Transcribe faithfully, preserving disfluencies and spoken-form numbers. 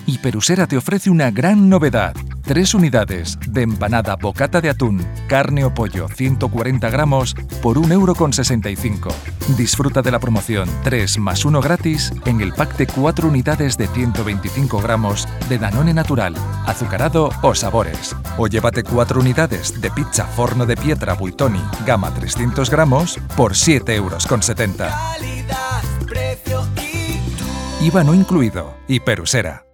Hiperusera te ofrece una gran novedad. Tres unidades de empanada bocata de atún, carne o pollo ciento cuarenta gramos por un euro con sesenta y cinco. Disfruta de la promoción tres más uno gratis en el pack de cuatro unidades de ciento veinticinco gramos de Danone Natural, azucarado o sabores. O llévate cuatro unidades de pizza forno de piedra Buitoni, gama trescientos gramos por siete euros con setenta. I V A no incluido. Hiperusera.